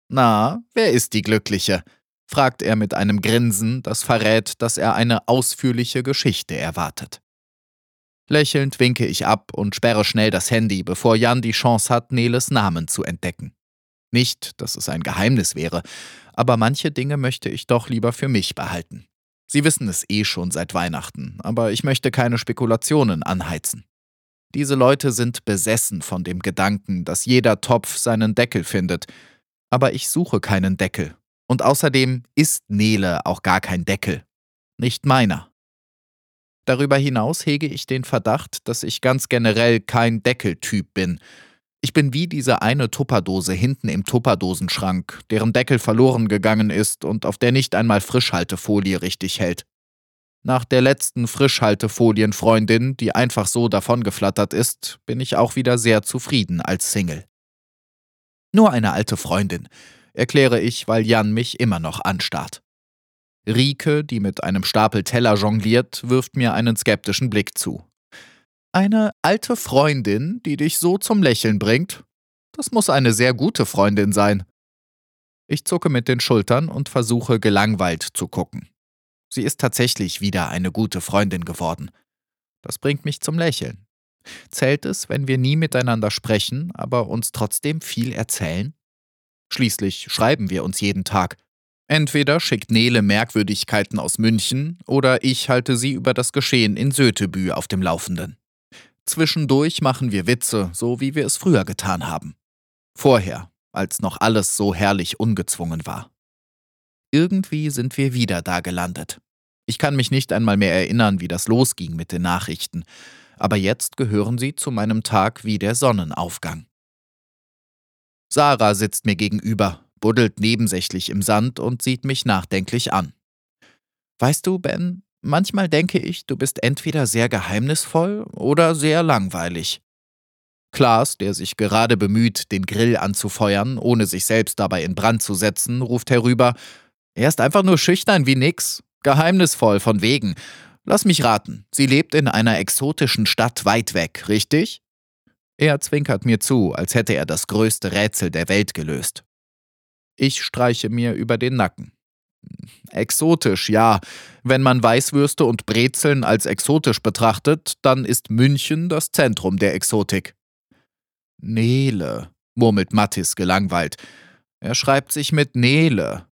Na, wer ist die Glückliche? Fragt er mit einem Grinsen, das verrät, dass er eine ausführliche Geschichte erwartet. Lächelnd winke ich ab und sperre schnell das Handy, bevor Jan die Chance hat, Neles Namen zu entdecken. Nicht, dass es ein Geheimnis wäre, aber manche Dinge möchte ich doch lieber für mich behalten. Sie wissen es eh schon seit Weihnachten, aber ich möchte keine Spekulationen anheizen. Diese Leute sind besessen von dem Gedanken, dass jeder Topf seinen Deckel findet, aber ich suche keinen Deckel. Und außerdem ist Nele auch gar kein Deckel. Nicht meiner. Darüber hinaus hege ich den Verdacht, dass ich ganz generell kein Deckeltyp bin. Ich bin wie diese eine Tupperdose hinten im Tupperdosenschrank, deren Deckel verloren gegangen ist und auf der nicht einmal Frischhaltefolie richtig hält. Nach der letzten Frischhaltefolienfreundin, die einfach so davongeflattert ist, bin ich auch wieder sehr zufrieden als Single. Nur eine alte Freundin, erkläre ich, weil Jan mich immer noch anstarrt. Rike, die mit einem Stapel Teller jongliert, wirft mir einen skeptischen Blick zu. Eine alte Freundin, die dich so zum Lächeln bringt? Das muss eine sehr gute Freundin sein. Ich zucke mit den Schultern und versuche gelangweilt zu gucken. Sie ist tatsächlich wieder eine gute Freundin geworden. Das bringt mich zum Lächeln. Zählt es, wenn wir nie miteinander sprechen, aber uns trotzdem viel erzählen? Schließlich schreiben wir uns jeden Tag. Entweder schickt Nele Merkwürdigkeiten aus München oder ich halte sie über das Geschehen in Sötebü auf dem Laufenden. Zwischendurch machen wir Witze, so wie wir es früher getan haben. Vorher, als noch alles so herrlich ungezwungen war. Irgendwie sind wir wieder da gelandet. Ich kann mich nicht einmal mehr erinnern, wie das losging mit den Nachrichten, aber jetzt gehören sie zu meinem Tag wie der Sonnenaufgang. Sarah sitzt mir gegenüber, buddelt nebensächlich im Sand und sieht mich nachdenklich an. Weißt du, Ben, manchmal denke ich, du bist entweder sehr geheimnisvoll oder sehr langweilig. Klaas, der sich gerade bemüht, den Grill anzufeuern, ohne sich selbst dabei in Brand zu setzen, ruft herüber: Er ist einfach nur schüchtern wie nix. Geheimnisvoll von wegen. Lass mich raten, sie lebt in einer exotischen Stadt weit weg, richtig? Er zwinkert mir zu, als hätte er das größte Rätsel der Welt gelöst. Ich streiche mir über den Nacken. Exotisch, ja. Wenn man Weißwürste und Brezeln als exotisch betrachtet, dann ist München das Zentrum der Exotik. Nele, murmelt Mattis gelangweilt. Er schreibt sich mit Nele.